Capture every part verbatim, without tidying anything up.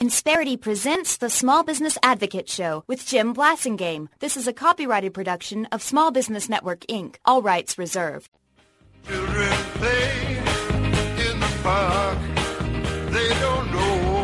Insperity presents the Small Business Advocate Show with Jim Blasingame. This is a copyrighted production of Small Business Network, Incorporated. All rights reserved. Children play in the park. They don't know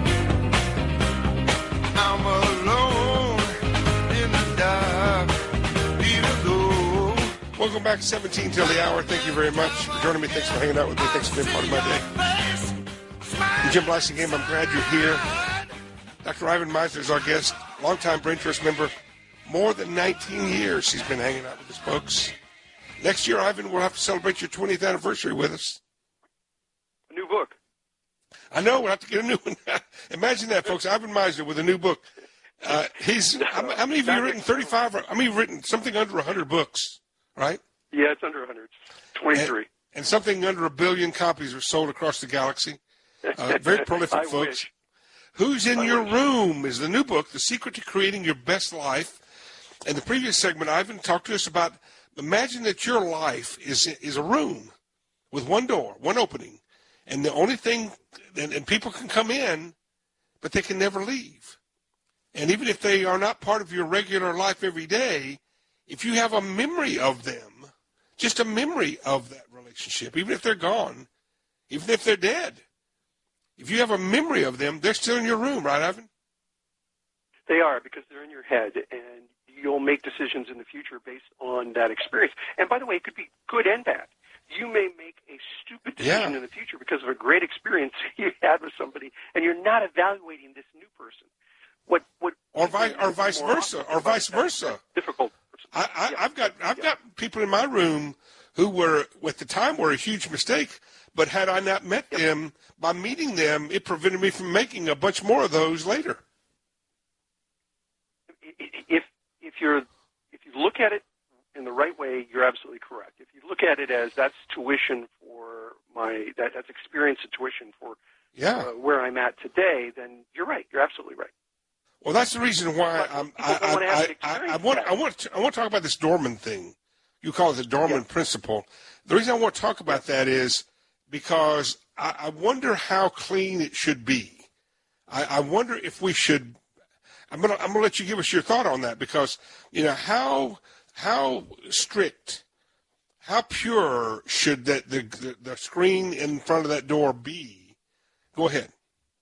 I'm alone in the dark, even though. Welcome back, seventeen till the hour. Thank you very much for joining me. Thanks for hanging out with me. Thanks for being part of my day. I'm Jim Blasingame. I'm glad you're here. Doctor Ivan Misner is our guest, longtime Brain Trust member. More than nineteen years he's been hanging out with us, folks. Next year, Ivan, we'll have to celebrate your twentieth anniversary with us. A new book. I know. We'll have to get a new one. Imagine that, folks. Ivan Misner with a new book. Uh, he's no, how, how many of you have written? thirty-five? Or, I mean, written something under one hundred books, right? Yeah, it's under one hundred. twenty-three. And, and something under a billion copies are sold across the galaxy. Uh, very prolific, folks. Wish. Who's in I Your wish. Room is the new book, The Secret to Creating Your Best Life. In the previous segment, Ivan talked to us about, imagine that your life is is a room with one door, one opening, and the only thing, and, and people can come in, but they can never leave. And even if they are not part of your regular life every day, if you have a memory of them, just a memory of that relationship, even if they're gone, even if they're dead, if you have a memory of them, they're still in your room, right, Ivan? They are, because they're in your head, and you'll make decisions in the future based on that experience. And by the way, it could be good and bad. You may make a stupid decision Yeah. in the future because of a great experience you had with somebody, and you're not evaluating this new person. What, what, Or, vi- or vice versa, or vice versa. Difficult person. I, I, Yeah. I've got I've Yeah. got people in my room who were, at the time, were a huge mistake. But had I not met Yep. them, by meeting them, it prevented me from making a bunch more of those later. If if you're if you look at it in the right way, you're absolutely correct. If you look at it as that's tuition for my that, that's experience and tuition for Yeah. uh, where I'm at today, then you're right. You're absolutely right. Well, that's the reason why But I'm, people I, don't wanna have I, to I, I, I experience want that. I want to, I want to talk about this Dorman thing. You call it the Dorman Yeah. principle. The reason I want to talk about that is because I, I wonder how clean it should be. I, I wonder if we should. I'm gonna I'm gonna let you give us your thought on that, because you know how how strict, how pure should that the, the the screen in front of that door be? Go ahead.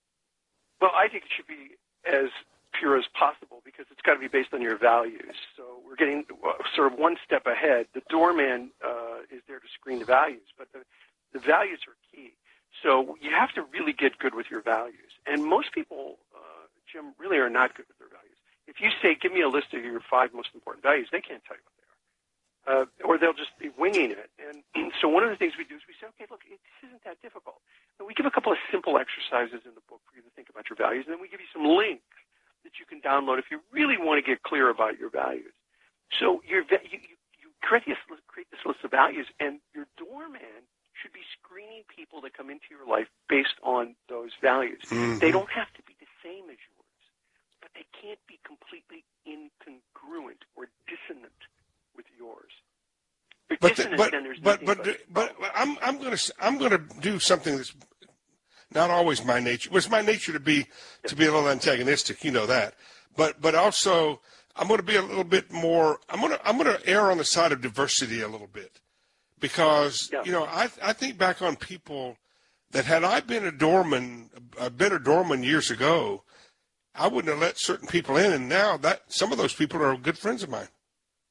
Well, I think it should be as pure as possible because it's got to be based on your values. So we're getting uh, sort of one step ahead. The doorman uh, is there to screen the values, but the, the values are key. So you have to really get good with your values. And most people, uh, Jim, really are not good with their values. If you say, give me a list of your five most important values, they can't tell you what they are. Uh, or they'll just be winging it. And so one of the things we do is we say, okay, look, it, this isn't that difficult. And we give a couple of simple exercises in the book for you to think about your values, and then we give you some links that you can download if you really want to get clear about your values. So your, you, you, you create, this, create this list of values, and your doorman should be screening people that come into your life based on those values. Mm-hmm. They don't have to be the same as yours, but they can't be completely incongruent or dissonant with yours. If But dissonant, the, but then there's but nothing but but I'm I'm gonna I'm gonna do something that's not always my nature. Well, it's my nature to be to be a little antagonistic, you know that. But but also I'm going to be a little bit more. I'm going to I'm going to err on the side of diversity a little bit, because Yeah. you know I I think back on people that had I been a doorman, a better doorman years ago, I wouldn't have let certain people in, and now that some of those people are good friends of mine.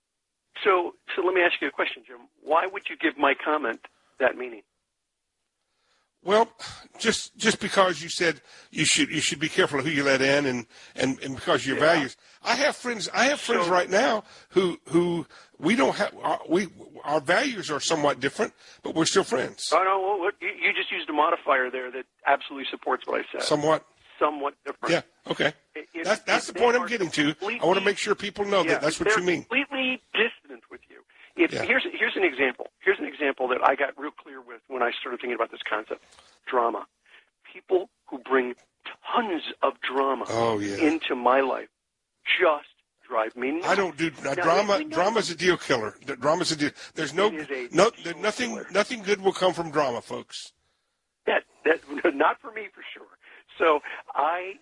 So, so let me ask you a question, Jim. Why would you give my comment that meaning? Well, just just because you said you should you should be careful of who you let in, and, and, and because of your Yeah. values. I have friends. I have friends So- right now who who we don't have. Our, we our values are somewhat different, but we're still friends. Oh no, well, what, you, you just used a modifier there that absolutely supports what I said. Somewhat. Somewhat different. Yeah. Okay. If- That's that's if the they point I'm are getting to. I completely- want to make sure people know Yeah, that that's if what they're you mean. completely dissonant with you. If Yeah. here's here's an example. Here's an example that I got real clear with when I started thinking about this concept: drama. People who bring tons of drama Oh, yeah. into my life just drive me nuts. I don't do uh, Now, drama. we know- Drama's a deal killer. D- Drama's a deal. There's no It is a no soul there, nothing killer. nothing good will come from drama, folks. That that not for me for sure. So I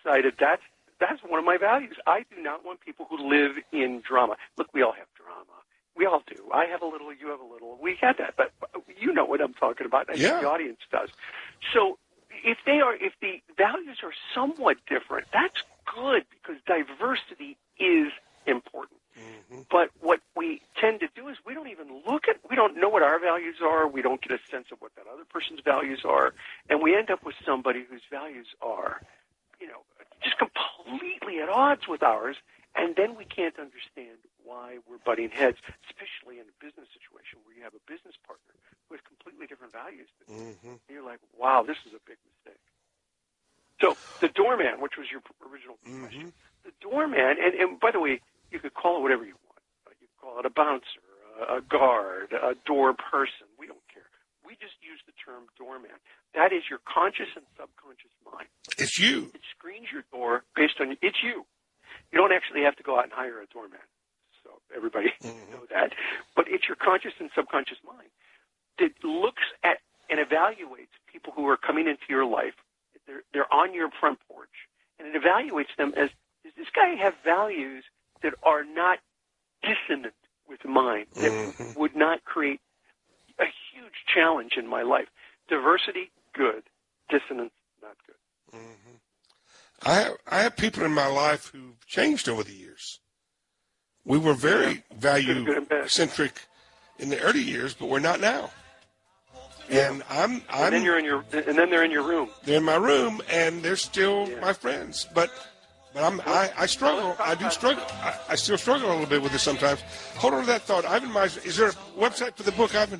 decided that's that's one of my values. I do not want people who live in drama. Look, we all have drama. We all do. I have a little. You have a little. We had that, but you know what I'm talking about. I yeah. think the audience does. So if they are, if the values are somewhat different, that's good because diversity is important. Mm-hmm. But what we tend to do is we don't even look at, we don't know what our values are. We don't get a sense of what that other person's values are, and we end up with somebody whose values are, you know, just completely at odds with ours. And then we can't understand why we're butting heads, especially in a business situation where you have a business partner with completely different values. Mm-hmm. And you're like, wow, this is a big mistake. So the doorman, which was your original mm-hmm. question, the doorman, and, and by the way, you could call it whatever you want. Uh, you could call it a bouncer, a, a guard, a door person. We don't care. We just use the term doorman. That is your conscious and subconscious mind. It's you. It screens your door based on, it's you. You don't actually have to go out and hire a doorman, so everybody mm-hmm. know that. But it's your conscious and subconscious mind that looks at and evaluates people who are coming into your life. They're, they're on your front porch, and it evaluates them as, does this guy have values that are not dissonant with mine, that mm-hmm. would not create a huge challenge in my life? Diversity, good. Dissonance, not good. Mm-hmm. I have, I have people in my life who've changed over the years. We were very yeah. value-centric in the early years, but we're not now. Yeah. And I'm, I'm. And then you're in your, and then they're in your room. They're in my room, and they're still yeah. my friends. But, but I'm, I, I struggle. I do struggle. I, I still struggle a little bit with this sometimes. Hold on to that thought, Ivan Misner. Is there a website for the book, Ivan?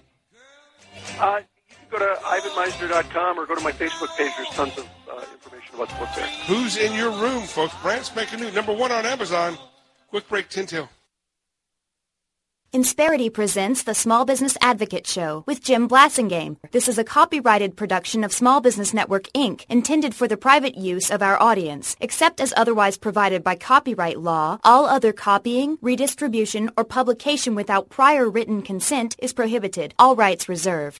Uh, you can go to ivan misner dot com or go to my Facebook page. There's tons of uh, information about the book there. Who's in your room, folks? Brand spanking new, number one on Amazon. Quick break, Tintel. Insperity presents the Small Business Advocate Show with Jim Blasingame. This is a copyrighted production of Small Business Network, Incorporated, intended for the private use of our audience. Except as otherwise provided by copyright law, all other copying, redistribution, or publication without prior written consent is prohibited. All rights reserved.